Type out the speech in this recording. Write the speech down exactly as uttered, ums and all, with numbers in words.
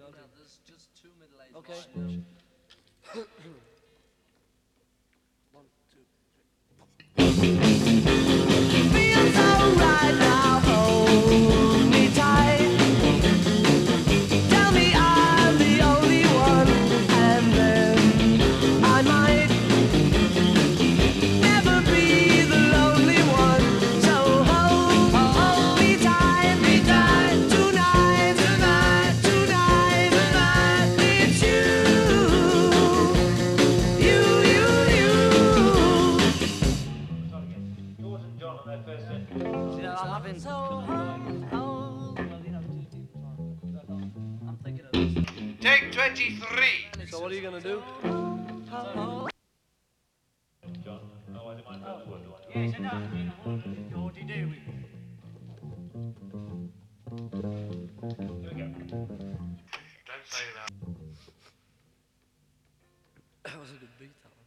There's just two middle-aged Okay. One, two, three. Feels alright now, hold me tight. Tell me I'm the only one, and then I might never be the lonely one. So hold, hold me tight, me tight. Tonight, tonight, tonight, tonight. It's you, you, you, you. Yours and John on their first hit. Yeah, I'm having. So hold, hold. I'm thinking of this. Take twenty-three. So what are you gonna do? John, otherwise it might go to work. Yes, it does. Geordie do. Here we go. Don't say that. That was a good beat, that one.